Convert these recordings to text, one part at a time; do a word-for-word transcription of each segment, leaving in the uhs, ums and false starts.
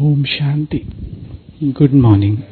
Om Shanti. Good morning.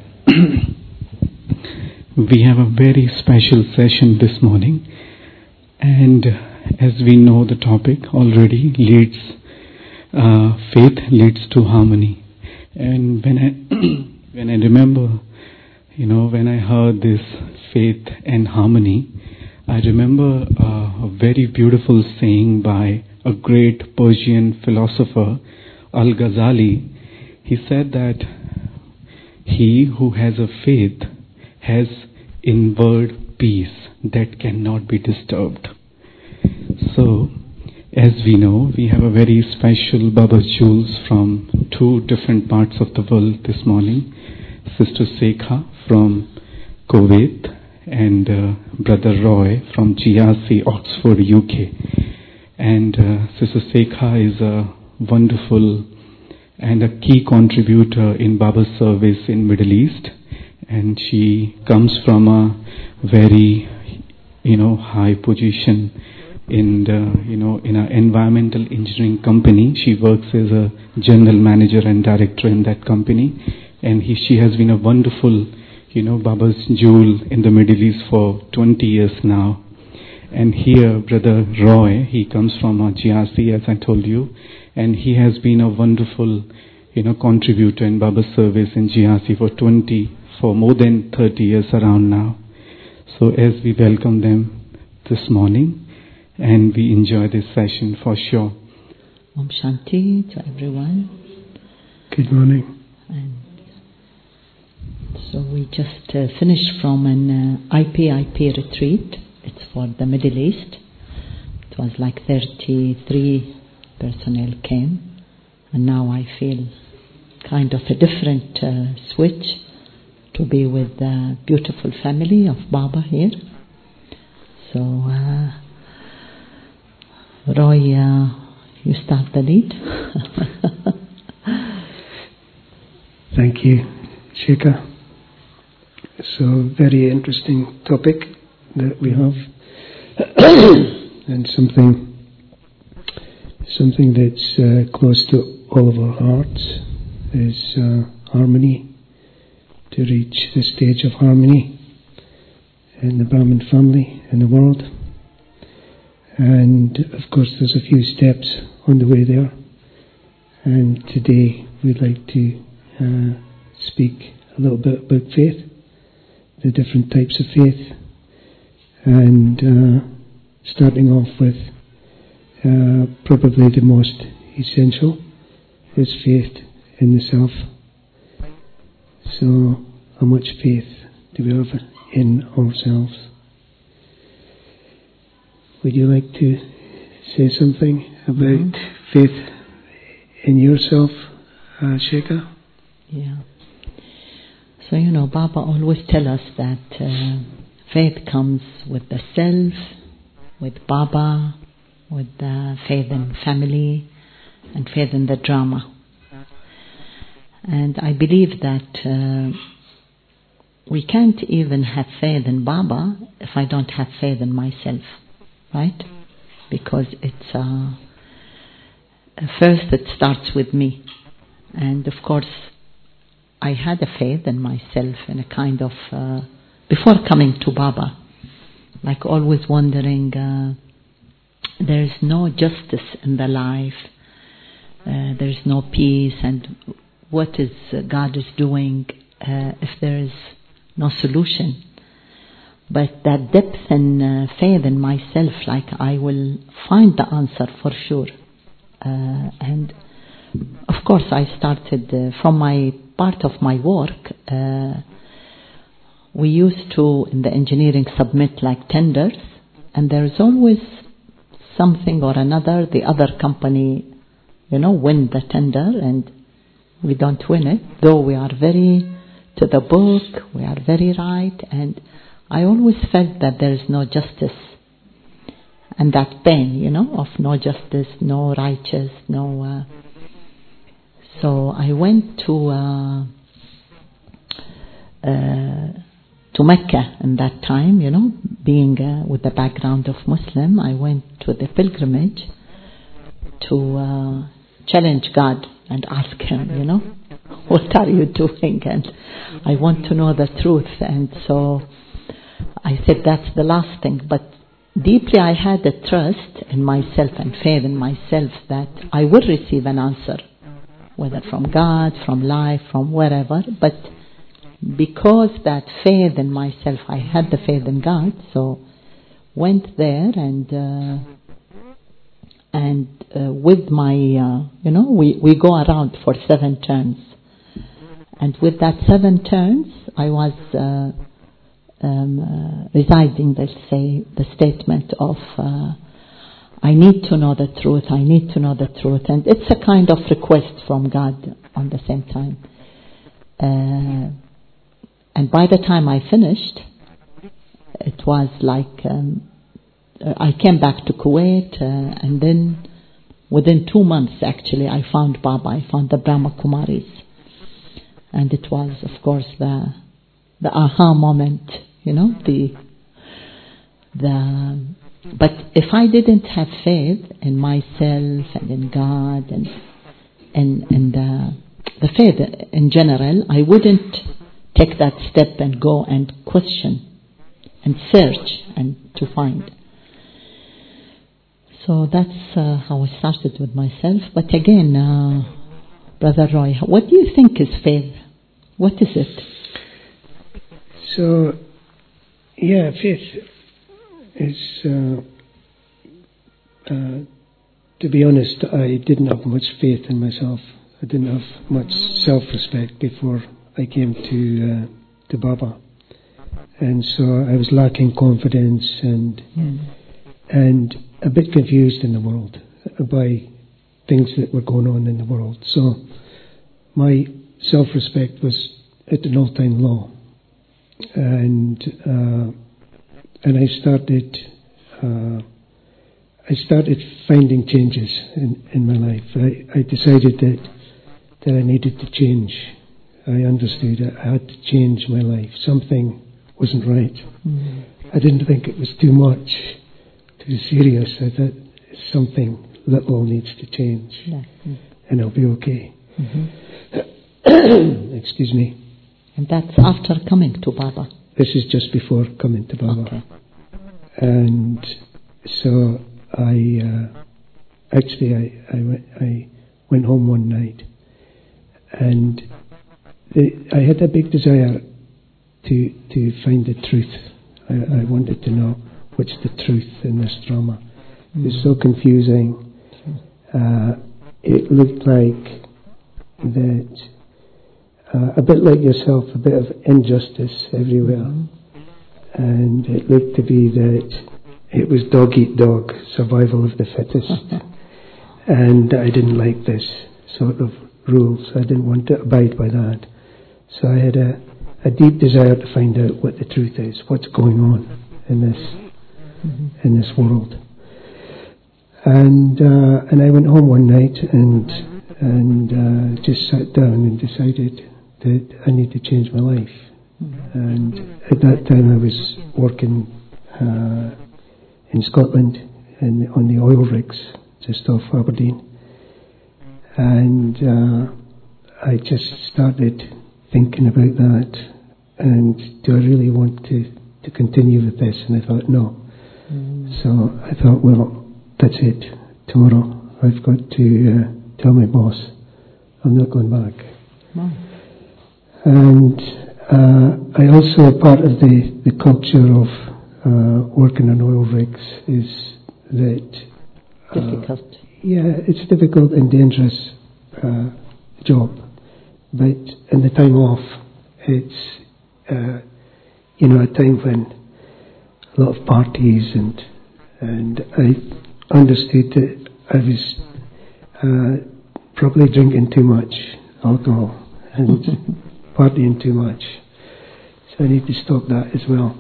We have a very special session this morning, and as we know, the topic already leads, uh, faith leads to harmony. And when I when I remember, you know, when I heard this faith and harmony, I remember uh, a very beautiful saying by a great Persian philosopher, Al-Ghazali. He said that he who has a faith has inward peace that cannot be disturbed. So, as we know, we have a very special Baba's Jewels from two different parts of the world this morning. Sister Sekha from Kuwait and uh, Brother Roy from G R C, Oxford, U K. And uh, Sister Sekha is a wonderful and a key contributor in Baba's service in Middle East, and she comes from a very, you know, high position in the, you know, in an environmental engineering company. She works as a general manager and director in that company, and he, she has been a wonderful, you know, Baba's jewel in the Middle East for twenty years now. And here, Brother Roy, he comes from a G R C, as I told you, and he has been a wonderful, you know, contributor in Baba's service in G R C for twenty, for more than thirty years around now. So as we welcome them this morning, and we enjoy this session for sure. Om Shanti to everyone. Good morning. And so we just uh, finished from an uh, I P I P retreat. It's for the Middle East. It was like thirty-three personnel came, and now I feel kind of a different uh, switch to be with the beautiful family of Baba here. So, uh, Roy, uh, you start the lead. Thank you, Shekha. So, very interesting topic that we have, and something something that's uh, close to all of our hearts is uh, harmony, to reach the stage of harmony in the Brahmin family, in the world. And of course there's a few steps on the way there, and today we'd like to uh, speak a little bit about faith, the different types of faith, and uh, starting off with uh, probably the most essential is faith in the self. So, how much faith do we have in ourselves? Would you like to say something about mm-hmm. faith in yourself, uh, Shekha? Yeah. So, you know, Baba always tell us that uh, faith comes with the self, with Baba, with the faith in family, and faith in the drama. And I believe that uh, we can't even have faith in Baba if I don't have faith in myself, right? Because it's uh, first it starts with me. And of course, I had a faith in myself in a kind of, uh, before coming to Baba, like always wondering, uh, there is no justice in the life, uh, there is no peace, and what is uh, God is doing uh, if there is no solution. But that depth and uh, faith in myself, like I will find the answer for sure. Uh, and of course I started uh, from my part of my work, uh, we used to in the engineering submit like tenders, and there is always something or another, the other company, you know, win the tender and we don't win it, though we are very to the book, we are very right, and I always felt that there is no justice, and that pain, you know, of no justice, no righteous, no. Uh, so I went to uh, uh, to Mecca in that time, you know, being uh, with the background of Muslim, I went to the pilgrimage to uh, challenge God and ask Him, you know, what are you doing? And I want to know the truth. And so I said, that's the last thing. But deeply I had a trust in myself and faith in myself that I would receive an answer, whether from God, from life, from wherever. But because that faith in myself, I had the faith in God, so went there and uh, and uh, with my, uh, you know, we, we go around for seven turns. And with that seven turns, I was uh, um, uh, residing, let's say, the statement of uh, I need to know the truth, I need to know the truth. And it's a kind of request from God on the same time. Uh, and by the time I finished, it was like um, I came back to Kuwait, uh, and then within two months actually I found Baba, I found the Brahma Kumaris. And it was, of course, the the aha moment, you know, the the. But if I didn't have faith in myself and in God and and and the the faith in general, I wouldn't take that step and go and question and search and to find. So that's uh, how I started with myself. But again, uh, Brother Roy, what do you think is faith? What is it? So, yeah, faith is, uh, uh, to be honest, I didn't have much faith in myself. I didn't have much self-respect before I came to uh, to Baba. And so I was lacking confidence and mm. and a bit confused in the world by things that were going on in the world. So my self-respect was at an all-time low, and uh, and I started uh, I started finding changes in, in my life. I, I decided that that I needed to change. I understood that I had to change my life. Something wasn't right. Mm. I didn't think it was too much, too serious. I thought something little needs to change, yeah. mm. and I'll be okay. Mm-hmm. Excuse me. And that's after coming to Baba? This is just before coming to Baba. Okay. And so I, uh, actually I, I, went, I went home one night, and the, I had a big desire to to find the truth. I, I wanted to know what's the truth in this drama. Mm. It was so confusing. Uh, it looked like that, uh, a bit like yourself, a bit of injustice everywhere. Mm. And it looked to be that it was dog eat dog, survival of the fittest. And I didn't like this sort of rules. I didn't want to abide by that. So I had a, a deep desire to find out what the truth is, what's going on in this mm-hmm. in this world. And uh, and I went home one night and and uh, just sat down and decided that I need to change my life. Mm-hmm. And at that time I was working uh, in Scotland in, on the oil rigs just off Aberdeen. And uh, I just started thinking about that, and do I really want to, to continue with this? And I thought, no. Mm. So I thought, well, that's it. Tomorrow I've got to uh, tell my boss I'm not going back. Mm. And uh, I also, part of the, the culture of uh, working on oil rigs is that... Uh, difficult. Yeah, it's a difficult and dangerous uh, job. But in the time off, it's, uh, you know, a time when a lot of parties and and I understood that I was uh, probably drinking too much alcohol and partying too much. So I need to stop that as well.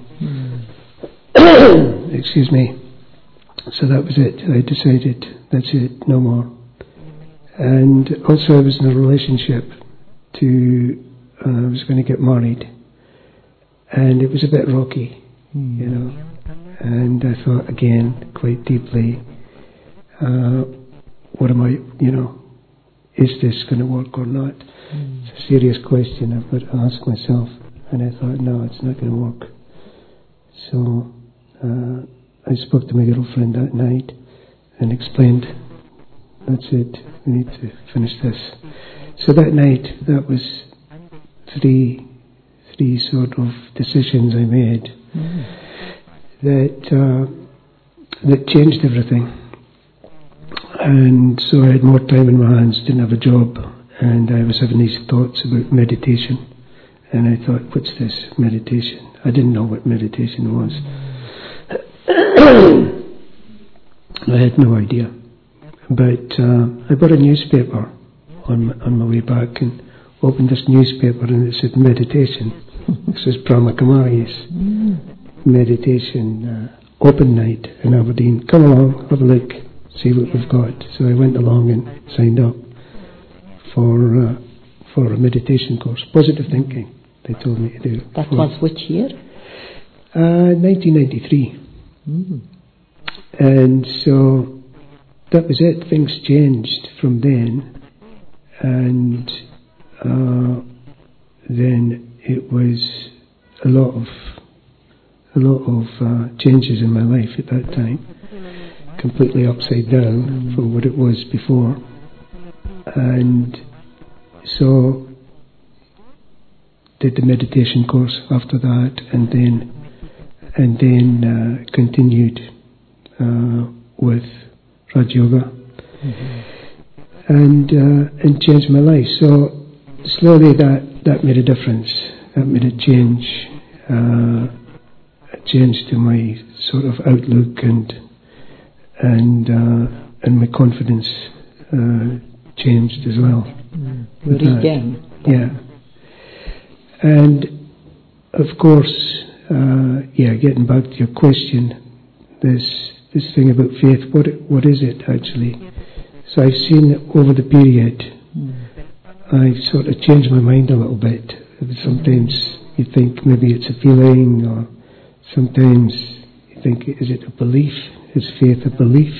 Mm. Excuse me. So that was it. I decided that's it, no more. And also I was in a relationship to, uh, I was going to get married, and it was a bit rocky, mm. you know, and I thought again quite deeply, uh, what am I, you know, is this going to work or not? Mm. It's a serious question I've got to ask myself. And I thought, no, it's not going to work. So uh, I spoke to my girlfriend that night and explained, that's it, we need to finish this. So that night, that was three, three sort of decisions I made mm. that uh, that changed everything. And so I had more time in my hands, didn't have a job, and I was having these thoughts about meditation. And I thought, what's this, meditation? I didn't know what meditation was. I had no idea. But uh, I bought a newspaper on my, on my way back and opened this newspaper, and it said meditation. This is Brahma Kumari's meditation uh, open night in Aberdeen. Come along, have a look, see what we've got. So I went along and signed up for uh, for a meditation course, positive thinking. They told me to do. That for, was which year? Uh, nineteen ninety-three. Mm. And so that was it. Things changed from then, and uh, then it was a lot of a lot of uh, changes in my life at that time. Completely upside down mm. from what it was before, and so did the meditation course after that, and then and then uh, continued uh, with Raj Yoga, mm-hmm. and uh, and changed my life. So slowly that, that made a difference. That made a change, uh, a change to my sort of outlook and and uh, and my confidence uh, changed as well. Mm. Regain. Yeah. And of course, uh, yeah, getting back to your question, this this thing about faith, what what is it actually? So I've seen over the period, mm. I've sort of changed my mind a little bit. Sometimes you think maybe it's a feeling, or sometimes you think, is it a belief? Is faith a belief?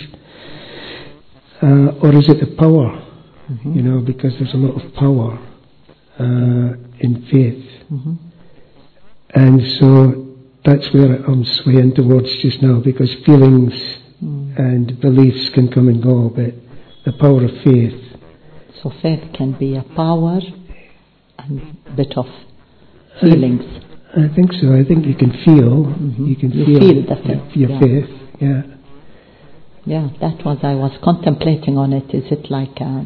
Uh, or is it a power? Mm-hmm. You know, because there's a lot of power uh, in faith. Mm-hmm. And so that's where I'm swaying towards just now, because feelings mm. and beliefs can come and go, but the power of faith. So faith can be a power and a bit of feelings. I, I think so. I think you can feel. Mm-hmm. You can you feel, feel the faith. Your, your yeah. faith. Yeah. Yeah, that was, I was contemplating on it. Is it like a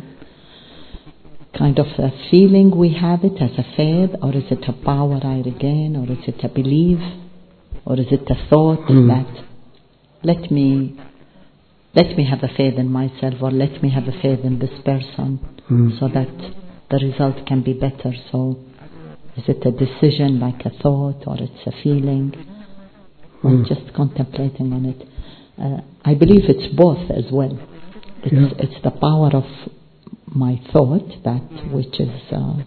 kind of a feeling we have it as a faith, or is it a power I regain, or is it a belief, or is it a thought mm. that let me let me have a faith in myself, or let me have a faith in this person, mm. so that the result can be better. So is it a decision like a thought, or it's a feeling? Mm. I'm just contemplating on it. Uh, I believe it's both as well. It's, yeah. it's the power of my thought, that which is uh,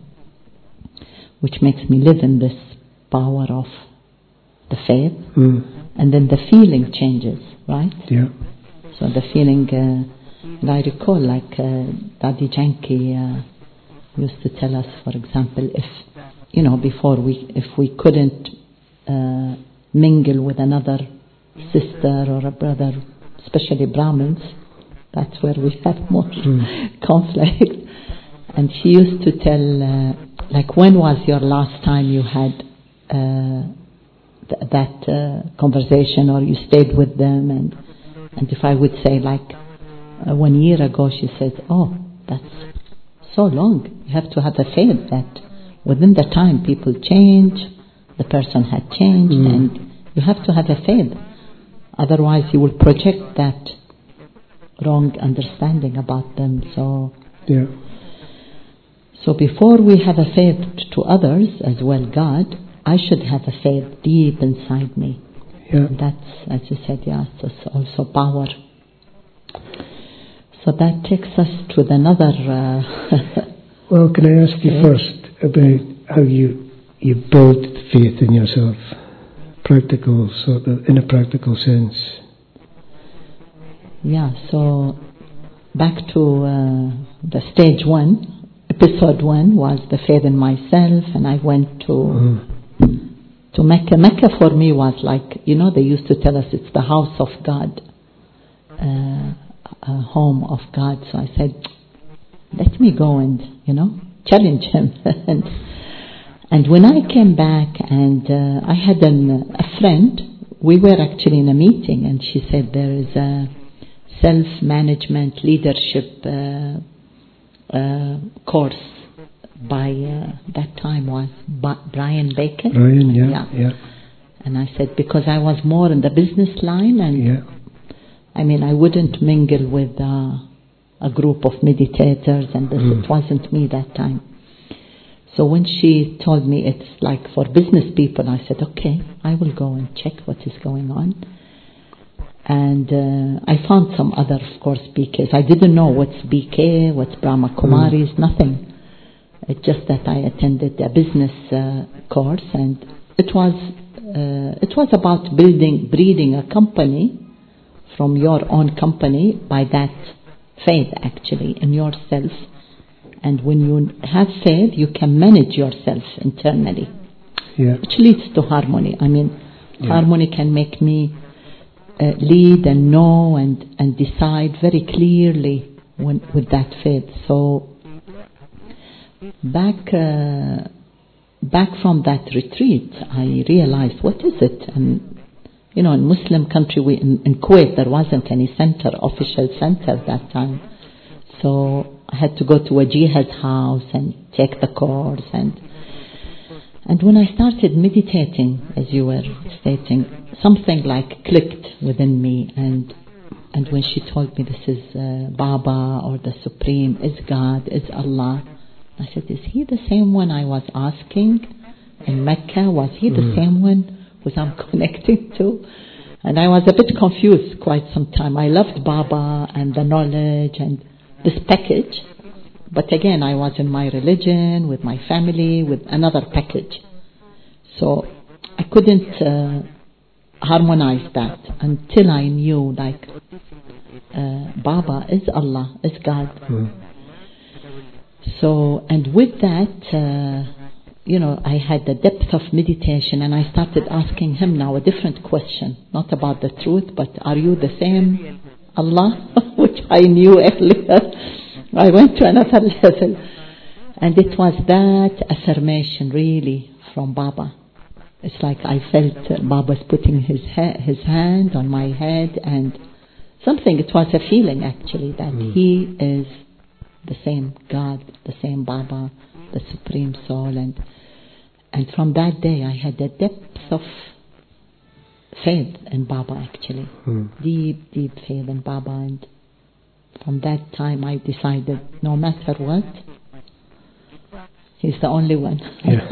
which makes me live in this power of the faith, mm. and then the feeling changes, right? Yeah. So the feeling, uh, and I recall like uh, Daddy Janki uh, used to tell us, for example, if you know before we if we couldn't uh, mingle with another sister or a brother, especially Brahmins, that's where we had more mm. conflict. And she used to tell, uh, like, when was your last time you had uh, th- that uh, conversation, or you stayed with them? And and if I would say, like, uh, one year ago, she said, oh, that's so long. You have to have a faith that within the time people change, the person had changed, mm. and you have to have a faith. Otherwise, you will project that wrong understanding about them. So, yeah. So before we have a faith to others as well, God, I should have a faith deep inside me. Yeah. And that's, as you said, yes, it's also power. So that takes us to another. Uh, well, can I ask you yeah. first about how you you build faith in yourself? Practical, sort of, in a practical sense. Yeah, so back to uh, the stage one, episode one was the faith in myself, and I went to mm. to Mecca. Mecca for me was like, you know, they used to tell us it's the house of God, uh, a home of God. So I said, let me go and, you know, challenge him. and, and when I came back, and uh, I had an, a friend, we were actually in a meeting, and she said there is a self-management leadership uh, uh, course by, uh, that time was ba- Brian Baker. Brian, yeah, yeah, yeah. And I said, because I was more in the business line, and yeah. I mean, I wouldn't mingle with uh, a group of meditators, and this, mm. it wasn't me that time. So when she told me it's like for business people, I said, okay, I will go and check what is going on. And uh, I found some other, of course, B Ks. I didn't know what's B K, what's Brahma Kumaris, mm. nothing. It's just that I attended a business uh, course, and it was uh, it was about building, breeding a company from your own company by that faith, actually, in yourself. And when you have faith, you can manage yourself internally, yeah. which leads to harmony. I mean, yeah. harmony can make me uh, lead and know and, and decide very clearly when, with that faith. So back uh, back from that retreat, I realized, what is it? And you know, in Muslim country, we, in, in Kuwait, there wasn't any center, official center at that time. So I had to go to a jihad house and take the course. And and when I started meditating, as you were stating, something like clicked within me. And and when she told me this is uh, Baba or the Supreme, is God, is Allah, I said, is he the same one I was asking in Mecca? Was he the mm. same one who I'm connecting to? And I was a bit confused quite some time. I loved Baba and the knowledge and this package, but again I was in my religion, with my family, with another package. So I couldn't uh, harmonize that until I knew, like, uh, Baba is Allah, is God. Mm. So, and with that, uh, you know, I had the depth of meditation, and I started asking him now a different question, not about the truth, but are you the same Allah, which I knew earlier. I went to another level, and it was that affirmation really from Baba. It's like I felt uh, Baba's putting his ha- his hand on my head, and something, it was a feeling actually that mm. he is the same God, the same Baba, the Supreme Soul, and and from that day I had a depth of faith in Baba, actually. Mm. Deep, deep faith in Baba. And from that time I decided, no matter what, he's the only one. Yeah.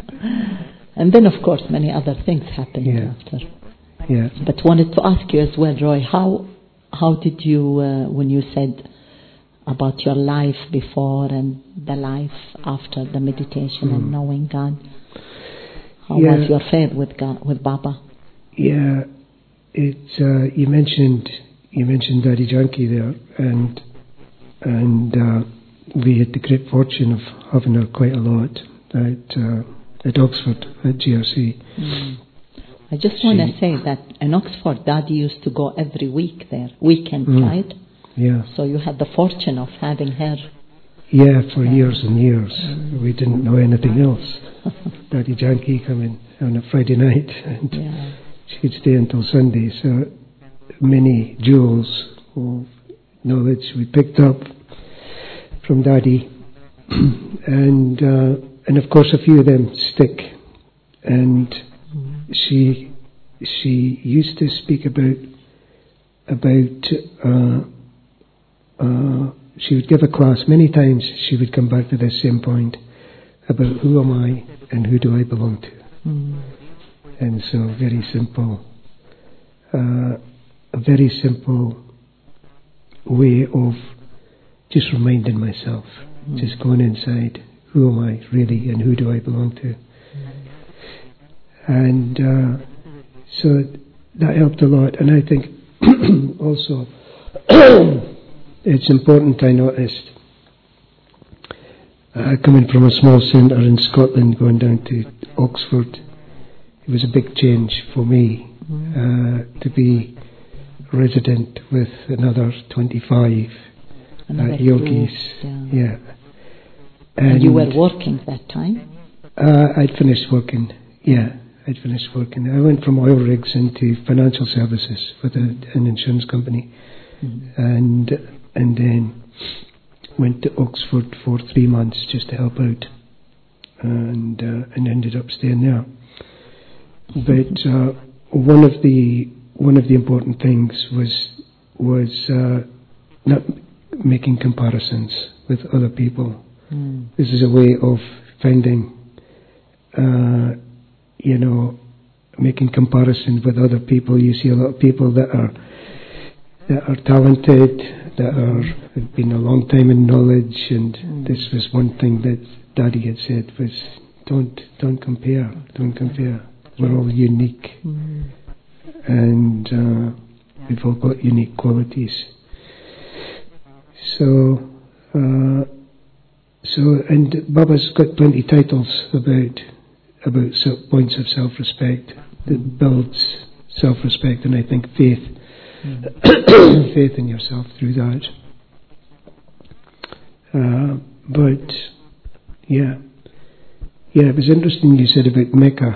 And then, of course, many other things happened yeah. after. Yeah. But wanted to ask you as well, Roy, how how did you, uh, when you said about your life before and the life after the meditation mm. and knowing God, how yeah. was your faith with God, with Baba? Yeah, it's uh, you mentioned you mentioned Daddy Janki there, and and uh, we had the great fortune of having her quite a lot at uh, at Oxford at G R C. Mm. I just want to say that in Oxford, Daddy used to go every week there, weekend, mm. right? Yeah. So you had the fortune of having her. Yeah, for uh, years and years. Mm. We didn't know anything else. Daddy Janki coming on a Friday night, and yeah. she'd stay until Sunday. So many jewels of knowledge we picked up from Daddy, and uh, and of course a few of them stick. And mm. she she used to speak about about. Uh, uh, she would give a class many times. She would come back to this same point about who am I and who do I belong to. Mm. And so very simple, uh, a very simple way of just reminding myself, mm. just going inside, who am I really and who do I belong to? Mm. And uh, so that helped a lot. And I think also it's important, I noticed, uh, coming from a small centre in Scotland, going down to Oxford, it was a big change for me uh, to be resident with another twenty-five Another uh, yogis. group, yeah. yeah. And, And you were working that time? Uh, I'd finished working, yeah, I'd finished working. I went from oil rigs into financial services with a, an insurance company, Mm-hmm. and and then went to Oxford for three months just to help out, and uh, and ended up staying there. But uh, one of the one of the important things was was uh, not making comparisons with other people. Mm. This is a way of finding, uh, you know, making comparison with other people. You see a lot of people that are that are talented, that are have been a long time in knowledge, and Mm. this was one thing that Daddy had said was, don't don't compare, don't compare. We're all unique, Mm. and uh, we've all got unique qualities. So. Uh, So, and Baba's got plenty of titles about about so- points of self-respect that builds self-respect, and I think faith, Mm. faith in yourself through that. Uh, but yeah, yeah, it was interesting you said about Mecca.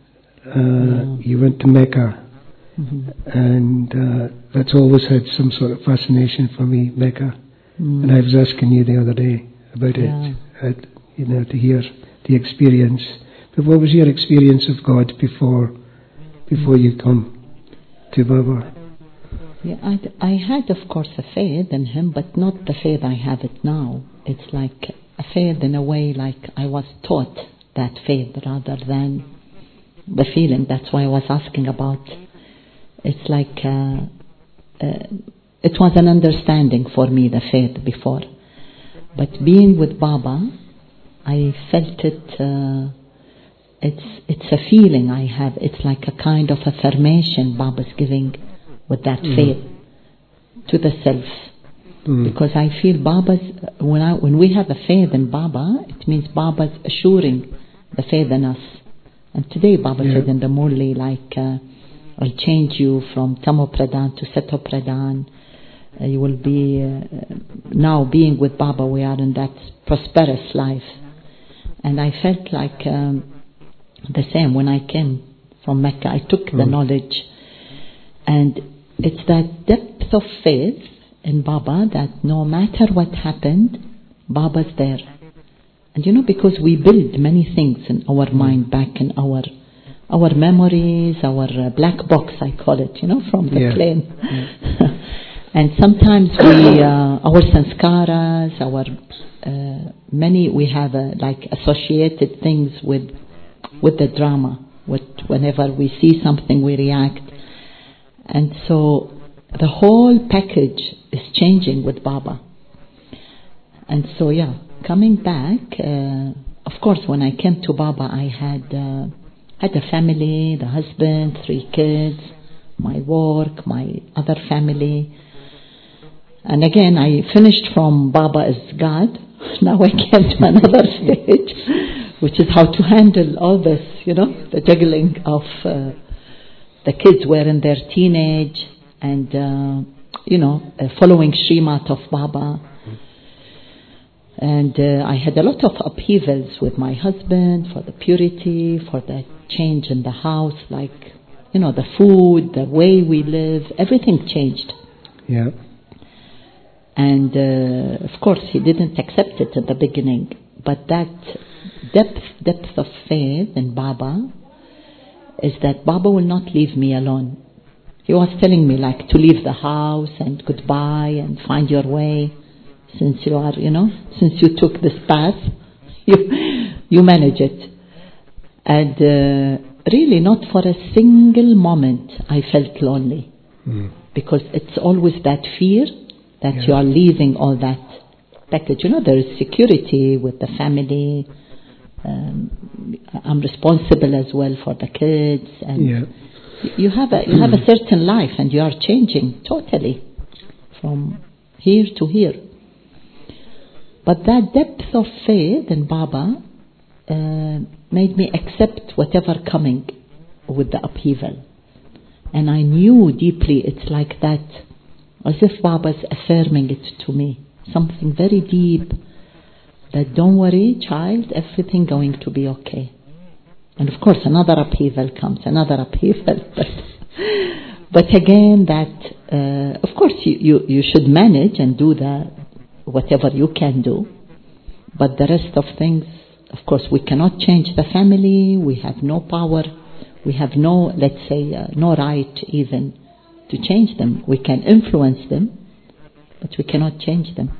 Uh, Yeah. You went to Mecca, Mm-hmm. and uh, that's always had some sort of fascination for me, Mecca. Mm. And I was asking you the other day about Yeah. it, uh, you know, to hear the experience. But what was your experience of God before before you come to Baba? Yeah, I, I had, of course, a faith in him, but not the faith I have it now. It's like a faith in a way, like I was taught that faith rather than the feeling. That's why I was asking about. It's like uh, uh, it was an understanding for me, the faith before. But being with Baba, I felt it. Uh, it's it's a feeling I have. It's like a kind of affirmation Baba's giving with that Mm. faith to the self. Mm. Because I feel Baba's when I when we have a faith in Baba, it means Baba's assuring the faith in us. And today Baba Yeah. said in the Murli, like uh, I'll change you from Tamo Pradhan to Sato Pradhan. Uh, you will be uh, now being with Baba. We are in that prosperous life, and I felt like um, the same when I came from Mecca. I took the Mm. knowledge, and it's that depth of faith in Baba that no matter what happened, Baba's there. And you know, because we build many things in our mind back in our our memories, our uh, black box, I call it. You know, from the Yeah. plane. Yeah. And sometimes we, uh, our sanskaras, our uh, many, we have uh, like associated things with with the drama. With whenever we see something, we react, and so the whole package is changing with Baba. And so, yeah, coming back, uh, of course, when I came to Baba, I had uh, had a family, the husband, three kids, my work, my other family. And again, I finished from Baba as God. Now I came to another stage, which is how to handle all this, you know, the juggling of uh, the kids were in their teenage and, uh, you know, uh, following Srimat of Baba. And uh, I had a lot of upheavals with my husband for the purity, for the change in the house, like, you know, the food, the way we live, everything changed. Yeah. And uh, of course, he didn't accept it at the beginning. But that depth, depth of faith in Baba is that Baba will not leave me alone. He was telling me like to leave the house and goodbye and find your way. Since you are, you know, since you took this path, you you manage it. And uh, really, not for a single moment I felt lonely, Mm. because it's always that fear that Yeah. you are leaving all that package. You know, there is security with the family. Um, I'm responsible as well for the kids, and Yeah. you have a you have a certain life, and you are changing totally from here to here. But that depth of faith in Baba uh, made me accept whatever coming with the upheaval. And I knew deeply it's like that, as if Baba's affirming it to me. Something very deep, that don't worry, child, everything going to be okay. And of course another upheaval comes, another upheaval. But, but again, that, uh, of course you, you, you should manage and do the whatever you can do. But the rest of things, of course, we cannot change the family. We have no power. We have no, let's say, uh, no right even to change them. We can influence them, but we cannot change them.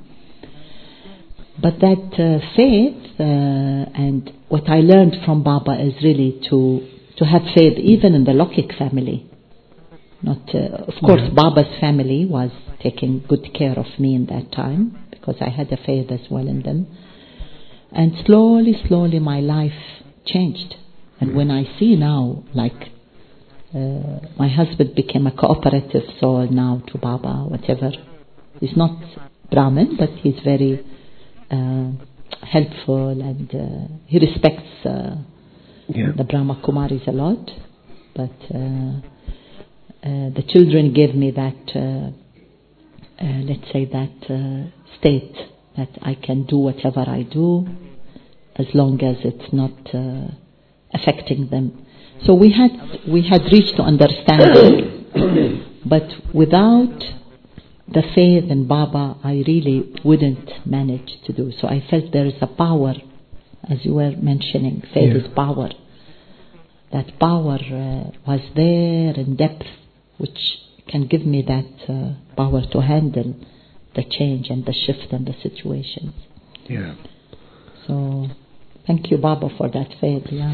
But that uh, faith uh, and what I learned from Baba is really to to have faith even in the Lokik family. Not, uh, of course, yeah. Baba's family was taking good care of me in that time because I had a faith as well in them. And slowly, slowly my life changed. And when I see now, like, uh, my husband became a cooperative soul now to Baba, whatever. He's not Brahmin, but he's very uh, helpful and uh, he respects uh, yeah. the Brahma Kumaris a lot. But uh, uh, the children gave me that, uh, uh, let's say, that uh, state that I can do whatever I do as long as it's not uh, affecting them. So we had we had reached to understanding, but without the faith in Baba, I really wouldn't manage to do. So I felt there is a power, as you were mentioning, faith yeah. is power. That power uh, was there in depth, which can give me that uh, power to handle the change and the shift and the situations. Yeah. So, thank you, Baba, for that faith. Yeah.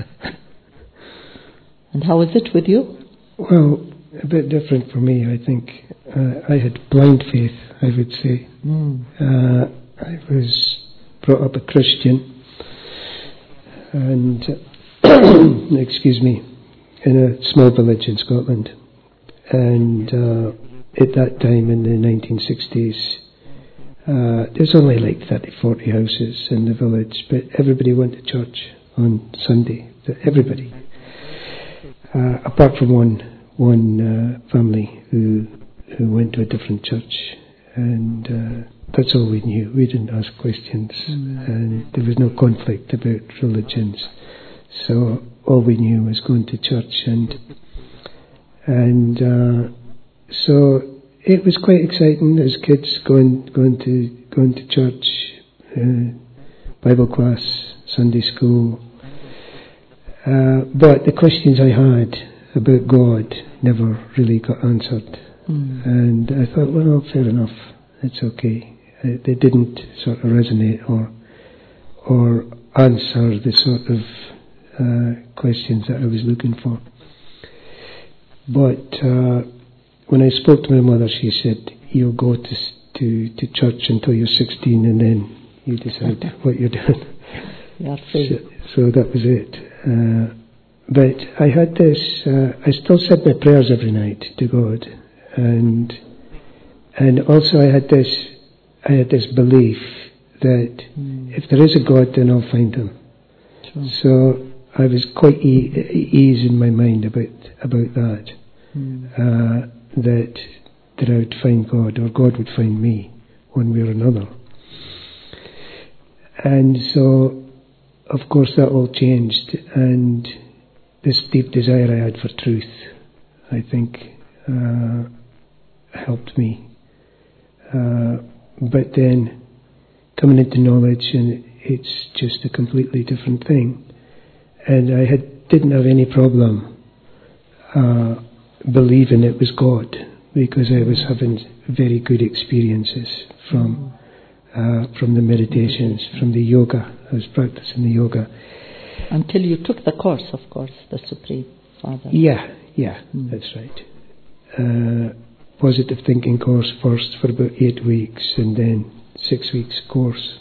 And how is it with you? Well, a bit different for me. I think uh, I had blind faith, I would say. Mm. Uh, I was brought up a Christian, and excuse me, in a small village in Scotland, and uh, at that time in the nineteen sixties, uh, there's only like thirty, forty houses in the village, but everybody went to church on Sunday. Everybody, uh, apart from one one uh, family who who went to a different church, and uh, that's all we knew. We didn't ask questions, mm. and there was no conflict about religions. So all we knew was going to church, and and uh, so it was quite exciting as kids going going to going to church, uh, Bible class, Sunday school. Uh, but the questions I had about God never really got answered, mm. and I thought, well, fair enough, it's okay. Uh, they didn't sort of resonate or or answer the sort of uh, questions that I was looking for. But uh, when I spoke to my mother, she said, "You'll go to to to church until you're sixteen, and then you decide what you're doing." You're free. So, so that was it. Uh, but I had this. Uh, I still said my prayers every night to God, and and also I had this. I had this belief that mm. if there is a God, then I'll find Him. Sure. So I was quite e- ease in my mind about about that. Mm. Uh, that that I would find God, or God would find me, one way or another. And so, of course, that all changed, and this deep desire I had for truth, I think, uh, helped me. Uh, but then, coming into knowledge, and it's just a completely different thing. And I had didn't have any problem uh, believing it was God, because I was having very good experiences from uh, from the meditations, from the yoga. I was practicing the yoga. Until you took the course, of course, the Supreme Father. Yeah, yeah, mm. that's right. Uh, positive thinking course first for about eight weeks, and then six weeks course.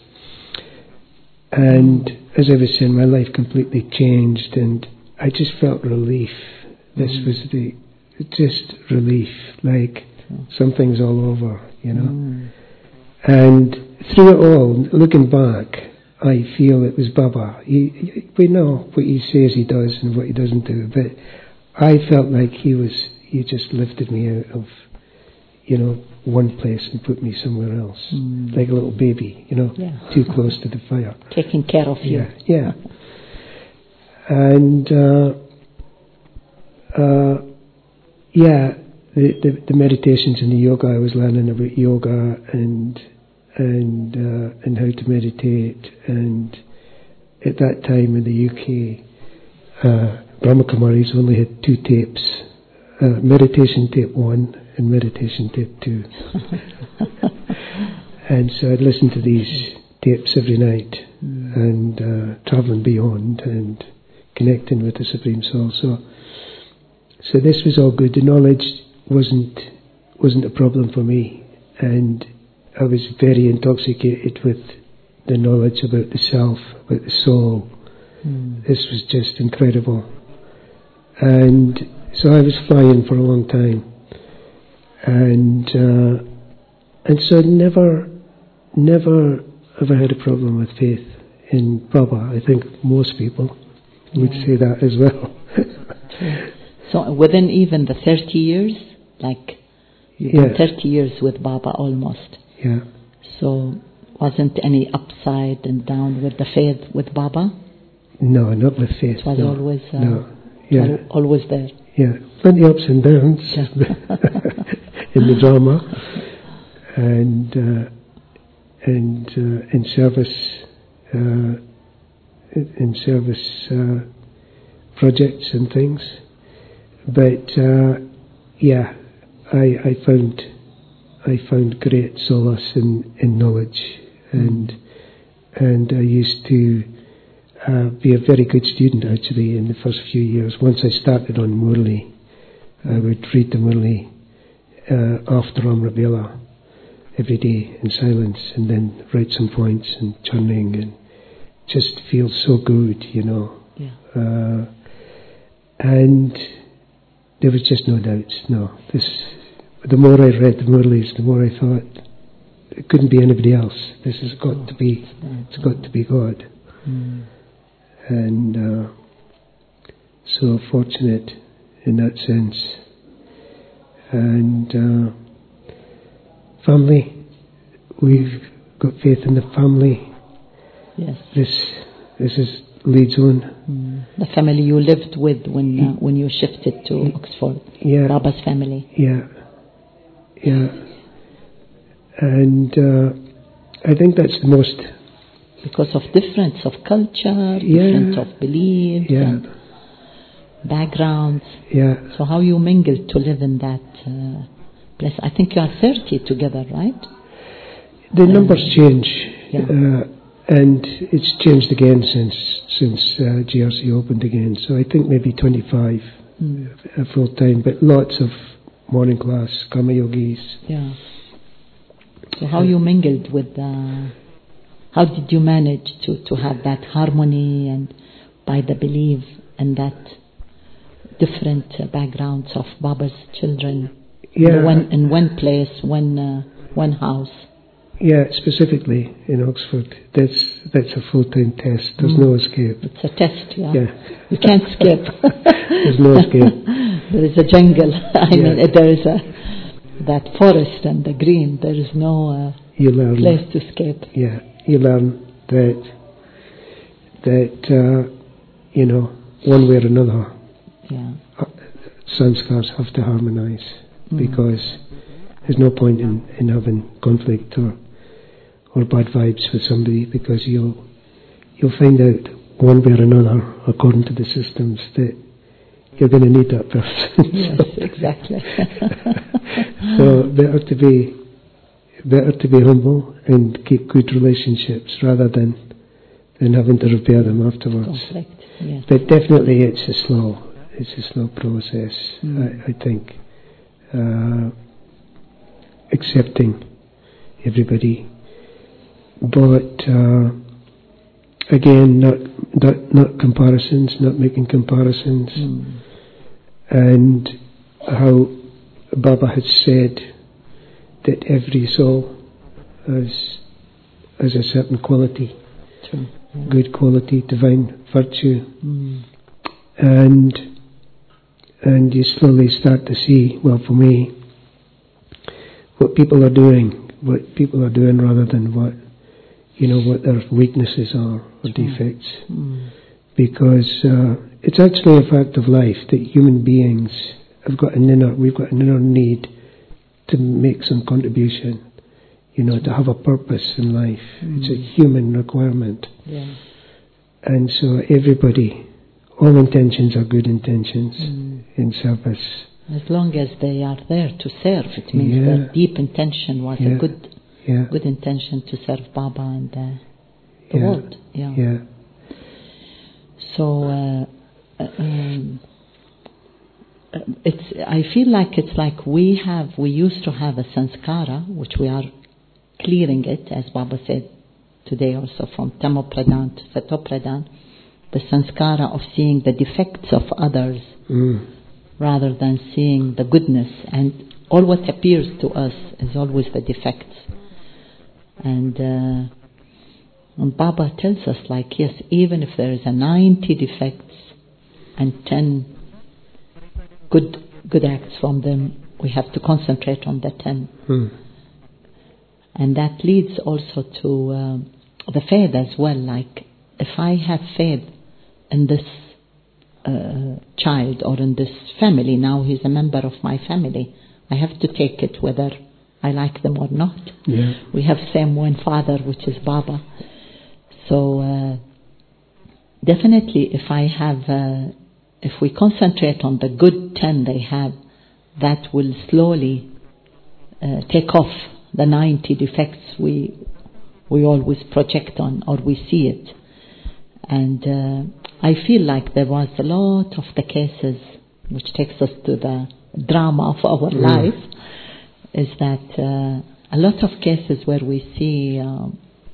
And as I was saying, my life completely changed, and I just felt relief. This mm. was the just relief, like mm. something's all over. you know. Mm. And through it all, looking back, I feel it was Baba. He, he, we know what he says he does and what he doesn't do, but I felt like he was, he just lifted me out of, you know, one place and put me somewhere else. Mm. Like a little baby, you know, Yeah. too close to the fire. Taking care of you. Yeah, yeah. And, uh, uh, yeah, the, the, the meditations and the yoga, I was learning about yoga and and uh, and how to meditate. And at that time in the U K, uh, Brahma Kumaris only had two tapes, uh, meditation tape one and meditation tape two. And so I'd listen to these tapes every night mm. and uh, travelling beyond and connecting with the Supreme Soul. So, so this was all good. The knowledge wasn't wasn't a problem for me, and I was very intoxicated with the knowledge about the self, about the soul. Mm. This was just incredible. And so I was flying for a long time. And uh, and so never, never have I had a problem with faith in Baba. I think most people would yeah. say that as well. So within even the thirty years, like yeah. thirty years with Baba almost. Yeah. So wasn't any upside and down with the faith with Baba? No, not with faith. It was no. always uh, no. Yeah. al- always there. Yeah, plenty ups and downs in the drama and uh, and uh, in service uh, in service uh, projects and things. But uh, yeah, I I found. I found great solace in, in knowledge, and and I used to uh, be a very good student actually in the first few years. Once I started on Murli, I would read the Murli uh, after Amrit Vela every day in silence, and then write some points and churning, and just feel so good, you know. Yeah. Uh, and there was just no doubts. No, this. The more I read the Murlis, the more I thought it couldn't be anybody else. This has got oh, to be, it's got to be God. Mm. And uh, so fortunate in that sense. And uh, family, we've got faith in the family. Yes. This, this is Leeds on. Mm. The family you lived with when uh, when you shifted to Oxford. Yeah. Baba's family. Yeah. Yeah, and uh, I think that's the most... Because of difference of culture, yeah, difference of beliefs, yeah. and backgrounds. Yeah. So how you mingled to live in that uh, place? I think you are thirty together, right? The um, numbers change, yeah. uh, and it's changed again since since uh, G R C opened again. So I think maybe twenty-five mm. uh, full time, but lots of morning class, Karma Yogis. Yeah. So how you mingled with, uh, how did you manage to, to have that harmony and by the belief and that different uh, backgrounds of Baba's children yeah. in, one, in one place, one, uh, one house? Yeah, specifically in Oxford, that's that's a full-time test. There's mm. no escape. It's a test, yeah. yeah. You can't skip. There's no escape. There is a jungle. I yeah. mean, there is a that forest and the green. There is no uh, you learn, place to escape. Yeah, you learn that that uh, you know, one way or another, yeah, uh, sanskars have to harmonise mm. because there's no point in, in having conflict or or bad vibes with somebody, because you'll you'll find out one way or another, according to the systems, that you're going to need that person. Yes, exactly. So better to be better to be humble and keep good relationships rather than than having to repair them afterwards. Conflict, yes. But definitely, it's a slow it's a slow process. Mm. I, I think uh, accepting everybody. But uh, again, not, not not comparisons, not making comparisons, mm. and how Baba had said that every soul has, has a certain quality, True. Yeah. good quality, divine virtue. Mm. And and you slowly start to see, well, for me, what people are doing, what people are doing rather than what, you know, what their weaknesses are or True. defects. Mm. Because uh, it's actually a fact of life that human beings have got an inner, we've got an inner need to make some contribution, you know, to have a purpose in life. Mm. It's a human requirement. Yeah. And so everybody, all intentions are good intentions Mm. in service. As long as they are there to serve, it means Yeah. that deep intention was Yeah. a good Yeah. good intention to serve Baba and uh, the Yeah. world. Yeah. Yeah. So uh, uh, um, uh, it's. I feel like it's like we have. We used to have a sanskara, which we are clearing it, as Baba said today, also from Tamo Pradhan to Sato Pradhan, the sanskara of seeing the defects of others Mm. rather than seeing the goodness, and all what appears to us is always the defects. And, uh, and Baba tells us, like, yes, even if there is a ninety defects and ten good good acts from them, we have to concentrate on the ten. Mm. And that leads also to uh, the faith as well. Like, if I have faith in this uh, child or in this family, now he's a member of my family, I have to take it whether I like them or not. Yeah. We have same one father, which is Baba. So uh, definitely, if I have, uh, if we concentrate on the good ten they have, that will slowly uh, take off the ninety defects we we always project on, or we see it. And uh, I feel like there was a lot of the cases, which takes us to the drama of our Mm. life, is that uh, a lot of cases where we see uh,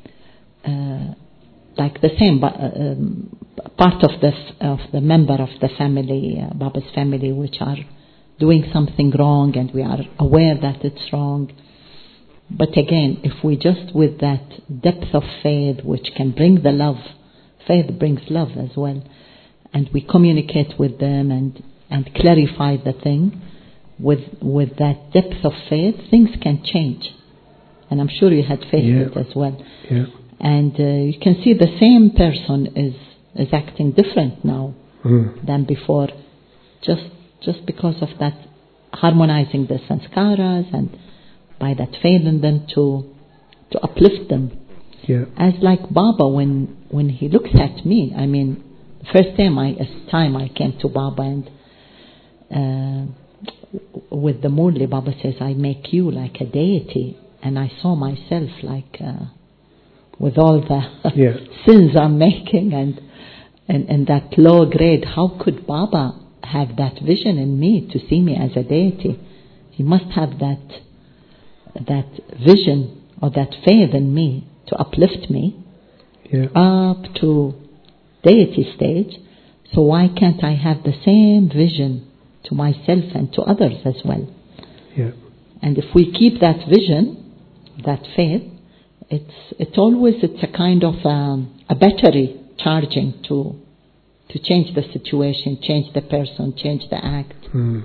uh, like the same but, uh, um, part of the f- of the member of the family, uh, Baba's family, which are doing something wrong, and we are aware that it's wrong. But again, if we just with that depth of faith, which can bring the love, faith brings love as well, and we communicate with them and and clarify the thing with with that depth of faith, things can change. And I'm sure you had faced Yeah. it as well. Yeah. And uh, you can see the same person is is acting different now Mm. than before, just just because of that harmonizing the sanskaras and by that faith in them to to uplift them. Yeah. As like Baba, when when he looks at me, I mean, the first time I as time I came to Baba, and uh, with the Murli, Baba says, I make you like a deity, and I saw myself like uh, with all the Yeah. sins I'm making and, and and that low grade. How could Baba have that vision in me to see me as a deity? He must have that that vision or that faith in me to uplift me Yeah. up to deity stage. So why can't I have the same vision to myself and to others as well? Yeah. And if we keep that vision, that faith, it's it always it's a kind of um, a battery charging to to change the situation, change the person, change the act. Mm.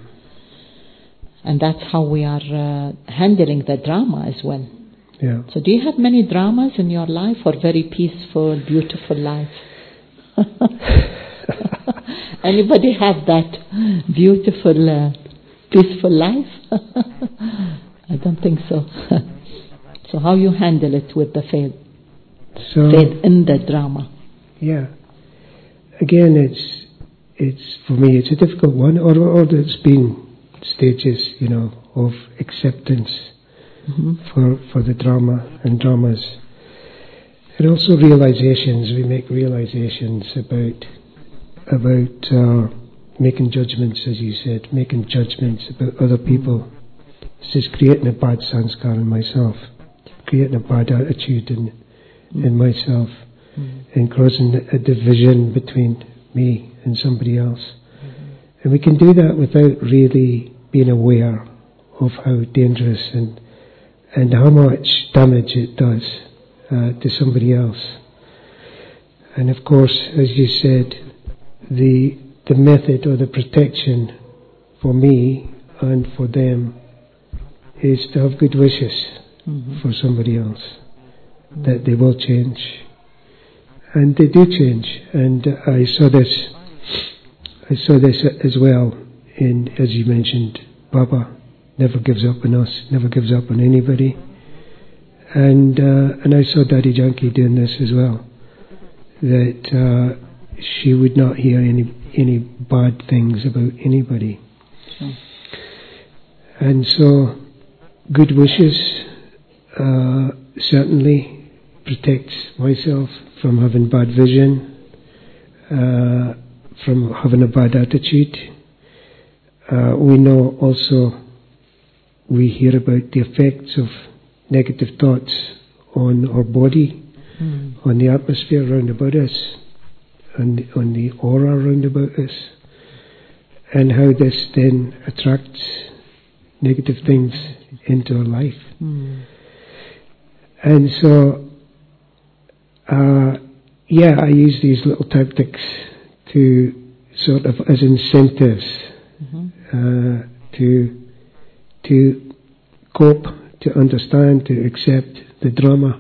And that's how we are uh, handling the drama as well. Yeah. So do you have many dramas in your life, or very peaceful, beautiful life? Anybody have that beautiful, uh, peaceful life? I don't think so. So how you handle it with the faith? So Faith in the drama. yeah. Again, it's it's for me it's a difficult one, or or there's been stages, you know, of acceptance Mm-hmm. for for the drama and dramas, and also realizations. We make realizations about about uh, making judgments, as you said, making judgments about other people. This is creating a bad sanskar in myself, creating a bad attitude in in myself, Mm-hmm. and causing a division between me and somebody else. Mm-hmm. And we can do that without really being aware of how dangerous and and how much damage it does uh, to somebody else. And of course, as you said, the the method or the protection for me and for them is to have good wishes mm-hmm. for somebody else, mm-hmm. that they will change. And they do change. And uh, I saw this I saw this as well in, as you mentioned, Baba never gives up on us, never gives up on anybody. And uh, and I saw Daddy Janki doing this as well, that uh, she would not hear any any bad things about anybody. Sure. And so good wishes uh, certainly protects myself from having bad vision, uh, from having a bad attitude. Uh, we know also, we hear about the effects of negative thoughts on our body, mm. on the atmosphere around about us, on the, on the aura around about us, and how this then attracts negative things into our life. Mm. And so, uh, yeah, I use these little tactics to sort of as incentives mm-hmm. uh, to to cope, to understand, to accept the drama.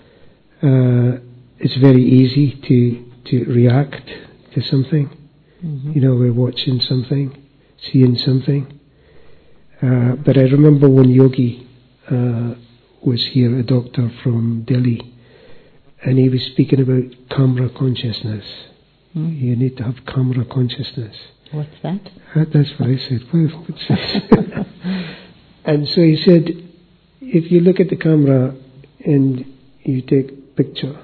Uh, it's very easy to to react to something. Mm-hmm. You know, we're watching something, seeing something. Uh, but I remember when Yogi uh, was here, a doctor from Delhi, and he was speaking about camera consciousness. Mm. You need to have camera consciousness. What's that? Uh, that's what I said. Well, what's that? And so he said, if you look at the camera and you take a picture,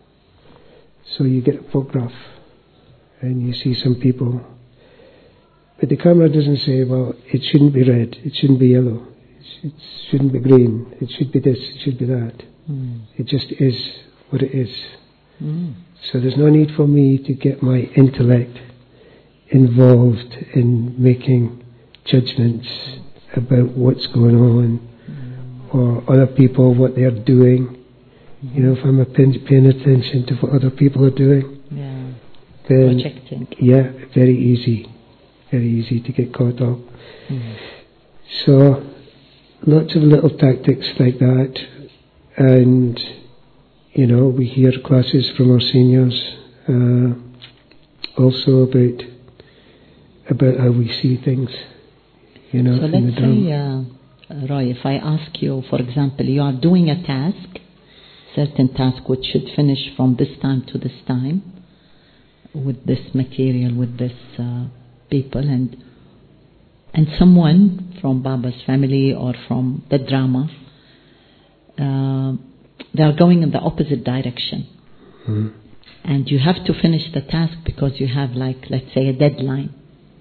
so you get a photograph and you see some people, but the camera doesn't say, well, it shouldn't be red, it shouldn't be yellow, it shouldn't be green, it should be this, it should be that. Mm. It just is what it is. Mm. So there's no need for me to get my intellect involved in making judgments about what's going on mm. or other people, what they're doing. Mm-hmm. You know, if I'm paying attention to what other people are doing, yeah. then projecting. Yeah, very easy, very easy to get caught up. Mm. So lots of little tactics like that, and you know, we hear classes from our seniors uh, also about about how we see things. You know, so let's say, uh, Roy, if I ask you, for example, you are doing a task, certain task which should finish from this time to this time, with this material, with this uh, people, and and someone from Baba's family or from the drama, uh, they are going in the opposite direction. Mm-hmm. And you have to finish the task because you have, like, let's say, a deadline.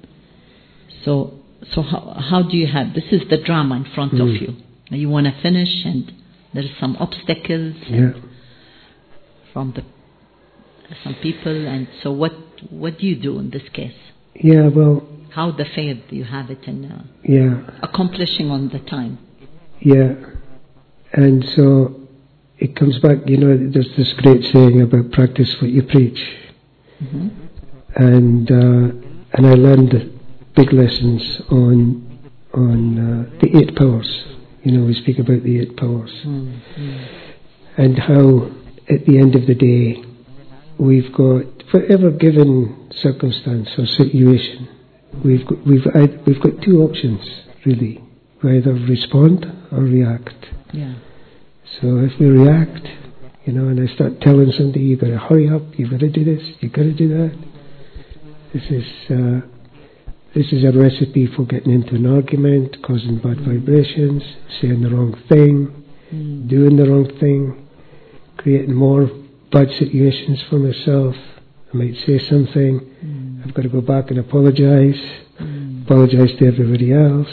So, so how, how do you have, this is the drama in front mm-hmm. of you. You want to finish and there's some obstacles yeah. from the some people, and so what what do you do in this case? Yeah, well... How the faith you have it in uh, yeah. accomplishing on the time? Yeah, and so it comes back, you know, there's this great saying about practice what you preach. Mm-hmm. And uh, and I learned big lessons on on uh, the eight powers. You know, we speak about the eight powers. Mm-hmm. And how at the end of the day we've got, whatever given circumstance or situation, we've got, we've we've got two options really. We either respond or react. Yeah. So if we react, you know, and I start telling somebody, you've got to hurry up, you've got to do this, you've got to do that. This is uh, this is a recipe for getting into an argument, causing bad mm. vibrations, saying the wrong thing, mm. doing the wrong thing, creating more bad situations for myself. I might say something, mm. I've got to go back and apologise, mm. apologise to everybody else.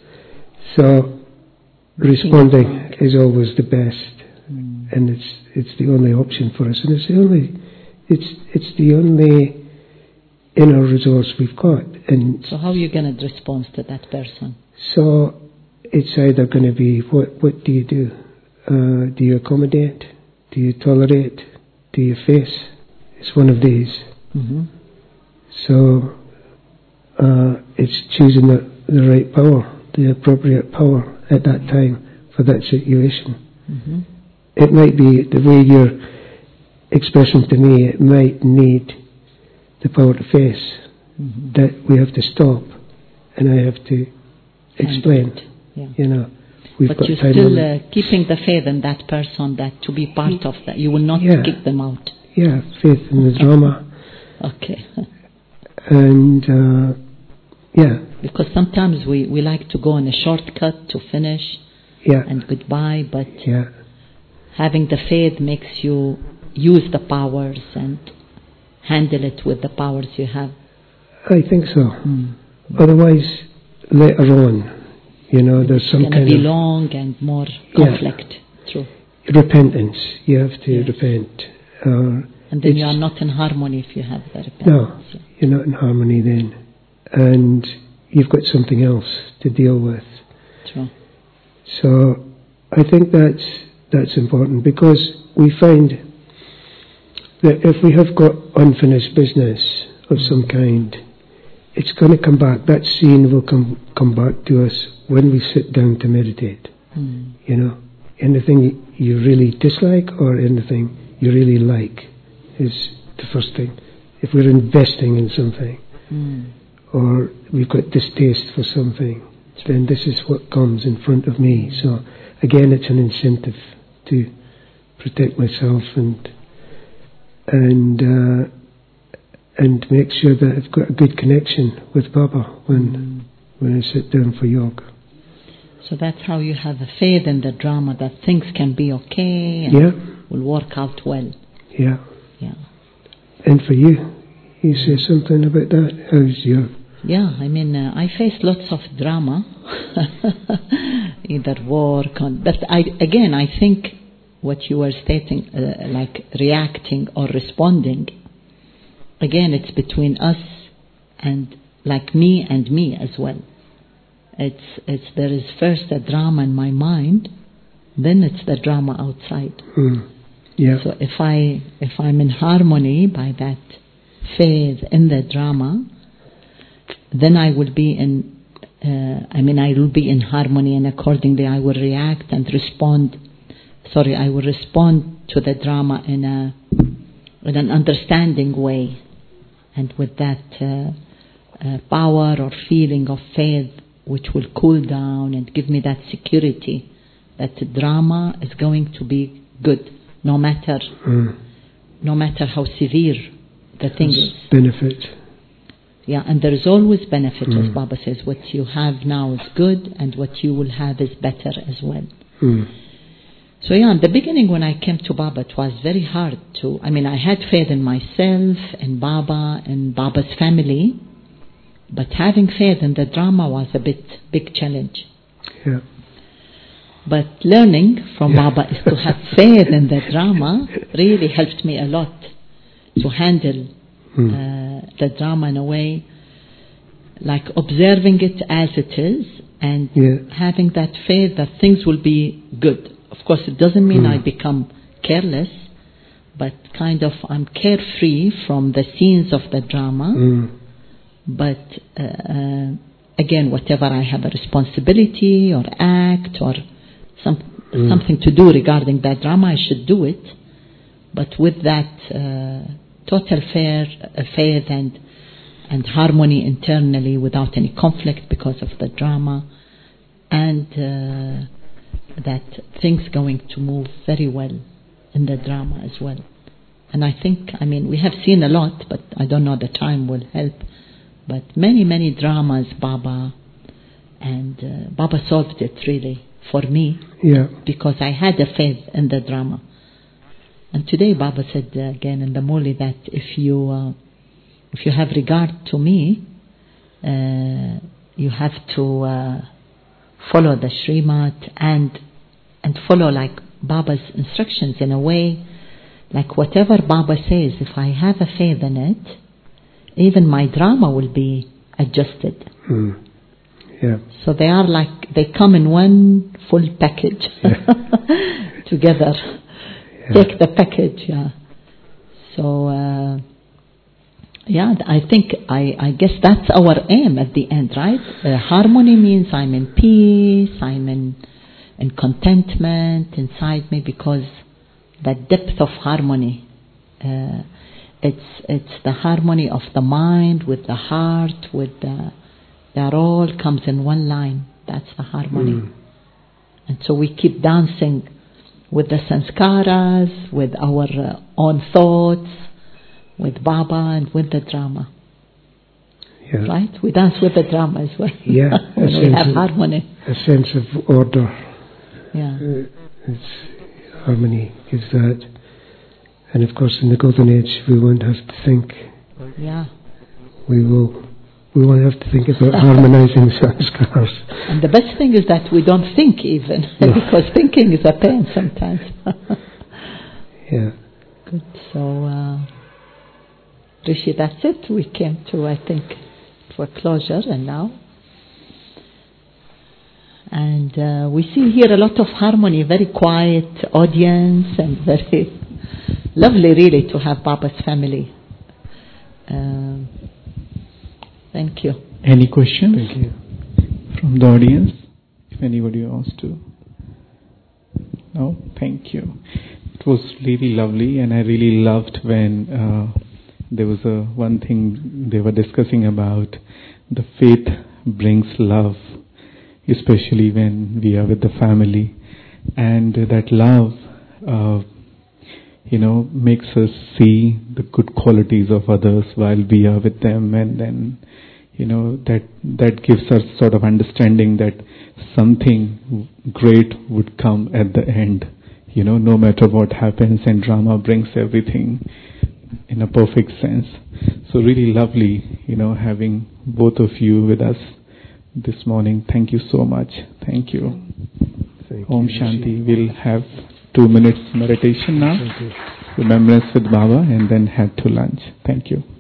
So responding is always the best, mm. and it's it's the only option for us, and it's the only it's it's the only inner resource we've got. And so, how are you going to respond to that person? So it's either going to be what what do you do? Uh, do you accommodate? Do you tolerate? Do you face? It's one of these. Mm-hmm. So uh, it's choosing the, the right power, the appropriate power at that time for that situation. Mm-hmm. It might be the way you're expressing to me, it might need the power to face, mm-hmm. that we have to stop and I have to explain. Yeah. You know, we've but got you're time still limit. uh, keeping the faith in that person, that to be part of that. You will not Yeah. kick them out. Yeah, faith in the drama. Okay. And uh, yeah. Because sometimes we, we like to go on a shortcut to finish Yeah. and goodbye, but Yeah. having the faith makes you use the powers and handle it with the powers you have. I think so. Mm. Otherwise, later on, you know, there's It's some going to kind be of long and more Yeah. conflict. True. repentance. You have to Yes. repent. Uh, And then it's- you are not in harmony if you have the repentance. No, you're not in harmony then. And you've got something else to deal with. True. So I think that's that's important, because we find that if we have got unfinished business of some kind, it's going to come back. That scene will come come back to us when we sit down to meditate. Mm. You know, anything you really dislike or anything you really like is the first thing. If we're investing in something, Mm. or we've got distaste for something, then this is what comes in front of me. So again, it's an incentive to protect myself and and uh, and make sure that I've got a good connection with Baba when Mm. when I sit down for yoga. So that's how you have a faith in the drama, that things can be okay and Yeah, will work out well. yeah. Yeah. And for you, you say something about that. How's your Yeah, I mean, uh, I face lots of drama, either work on, but I, again, I think what you were stating, uh, like reacting or responding, again, it's between us and like me and me as well. It's, it's, there is first a drama in my mind, then it's the drama outside. Mm. Yeah. So if I, if I'm in harmony by that faith in the drama, then I will be in, uh, I mean, I will be in harmony, and accordingly I will react and respond. Sorry, I will respond to the drama in a, in an understanding way, and with that uh, uh, power or feeling of faith, which will cool down and give me that security that the drama is going to be good, no matter, Mm. no matter how severe the thing is. Benefit. Yeah, and there is always benefit, Mm. as Baba says. What you have now is good, and what you will have is better as well. Mm. So yeah, in the beginning when I came to Baba, it was very hard to, I mean, I had faith in myself, in Baba, and Baba's family, but having faith in the drama was a bit big challenge. Yeah. But learning from Yeah. Baba is to have faith in the drama really helped me a lot to handle Mm. uh, the drama in a way, like observing it as it is and Yeah. having that faith that things will be good. Of course, it doesn't mean Mm. I become careless, but kind of I'm carefree from the scenes of the drama. Mm. But uh, uh, again, whatever I have a responsibility or act or some, Mm. something to do regarding that drama, I should do it. But with that uh, total fair, uh, faith and and harmony internally, without any conflict because of the drama, and uh, that things going to move very well in the drama as well. And I think, I mean, we have seen a lot, but I don't know, the time will help. But many, many dramas, Baba, and uh, Baba solved it really for me, Yeah. because I had a faith in the drama. And today Baba said uh, again in the Moli that if you uh, if you have regard to me, uh, you have to uh, follow the Srimad and and follow like Baba's instructions in a way, like whatever Baba says, if I have a faith in it, even my drama will be adjusted. Mm. Yeah. So they are like, they come in one full package. together. Yeah. Take the package, yeah. So, uh, yeah, I think, I, I guess that's our aim at the end, right? Uh, harmony means I'm in peace, I'm in, in contentment inside me, because that depth of harmony, uh, it's it's the harmony of the mind with the heart, with the, that all comes in one line. That's the harmony. Mm. And so we keep dancing with the sanskaras, with our uh, own thoughts, with Baba and with the drama. Yeah. Right? We dance with the drama as well. Yeah. When a we sense have of, harmony. A sense of order. Yeah. Uh, it's harmony is that. And of course in the Golden Age we won't have to think. Yeah. We will we won't have to think about harmonizing sanskars. And the best thing is that we don't think even, No. because thinking is a pain sometimes. Yeah. Good. So, uh, Rishi, that's it. We came to, I think, for closure, and now. And uh, we see here a lot of harmony, very quiet audience, and very lovely, really, to have Baba's family. Um, thank you. Any questions Thank you. from the audience? If anybody wants to. No? Thank you. It was really lovely, and I really loved when uh, there was a one thing they were discussing about the faith brings love, especially when we are with the family, and that love uh, you know makes us see the good qualities of others while we are with them, and then you know that that gives us sort of understanding that something great would come at the end, you know no matter what happens, and drama brings everything in a perfect sense. So really lovely, you know having both of you with us this morning. Thank you so much. Thank you. Thank Om you. Shanti. We'll have two minutes meditation now. Thank you. Remembrance with Baba, and then head to lunch. Thank you.